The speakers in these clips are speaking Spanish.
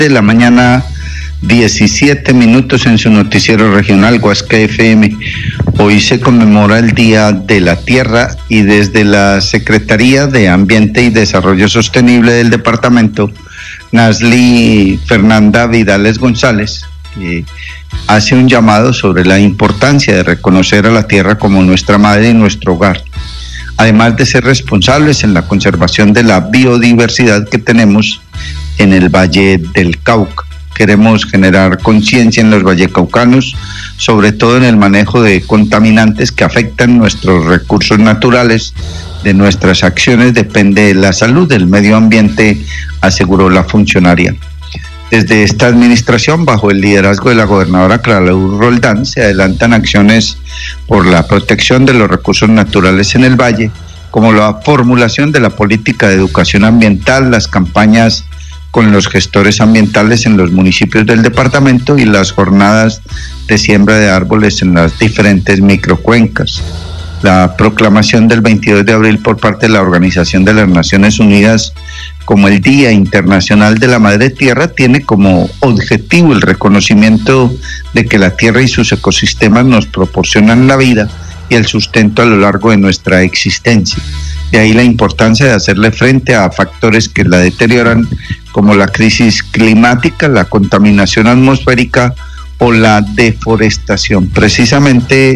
de la mañana, 17 minutos en su noticiero regional Huasca FM. Hoy se conmemora el Día de la Tierra y desde la Secretaría de Ambiente y Desarrollo Sostenible del departamento, Nasli Fernanda Vidales González hace un llamado sobre la importancia de reconocer a la tierra como nuestra madre y nuestro hogar, además de ser responsables en la conservación de la biodiversidad que tenemos en el Valle del Cauca. Queremos generar conciencia en los vallecaucanos, sobre todo en el manejo de contaminantes que afectan nuestros recursos naturales. De nuestras acciones depende la salud del medio ambiente, aseguró la funcionaria. Desde esta administración, bajo el liderazgo de la gobernadora Clara Luz Roldán, se adelantan acciones por la protección de los recursos naturales en el valle, como la formulación de la política de educación ambiental, las campañas con los gestores ambientales en los municipios del departamento y las jornadas de siembra de árboles en las diferentes microcuencas. La proclamación del 22 de abril por parte de la Organización de las Naciones Unidas como el Día Internacional de la Madre Tierra tiene como objetivo el reconocimiento de que la tierra y sus ecosistemas nos proporcionan la vida y el sustento a lo largo de nuestra existencia. De ahí la importancia de hacerle frente a factores que la deterioran, como la crisis climática, la contaminación atmosférica o la deforestación. Precisamente,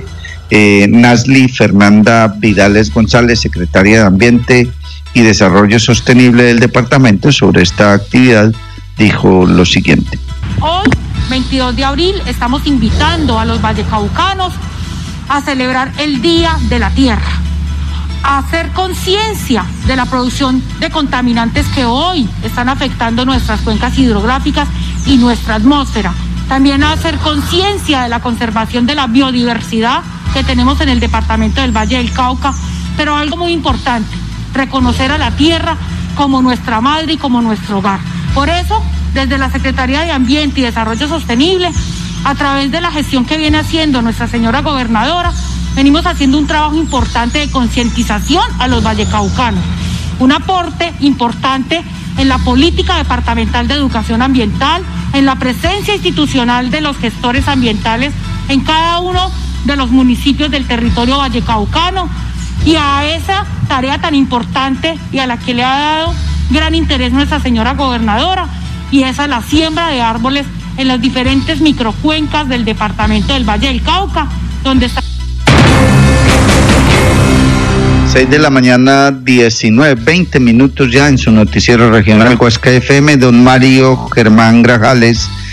Nasli Fernanda Vidales González, secretaria de Ambiente y Desarrollo Sostenible del departamento, sobre esta actividad dijo lo siguiente. Hoy, 22 de abril, estamos invitando a los vallecaucanos a celebrar el Día de la Tierra, a hacer conciencia de la producción de contaminantes que hoy están afectando nuestras cuencas hidrográficas y nuestra atmósfera. También a hacer conciencia de la conservación de la biodiversidad que tenemos en el departamento del Valle del Cauca, pero algo muy importante, reconocer a la tierra como nuestra madre y como nuestro hogar. Por eso, desde la Secretaría de Ambiente y Desarrollo Sostenible, a través de la gestión que viene haciendo nuestra señora gobernadora, venimos haciendo un trabajo importante de concientización a los vallecaucanos, un aporte importante en la política departamental de educación ambiental, en la presencia institucional de los gestores ambientales en cada uno de los municipios del territorio vallecaucano, y a esa tarea tan importante y a la que le ha dado gran interés nuestra señora gobernadora, y esa es la siembra de árboles en las diferentes microcuencas del departamento del Valle del Cauca, donde está... 6 de la mañana, 20 minutos ya en su noticiero regional Huasca FM. Don Mario Germán Grajales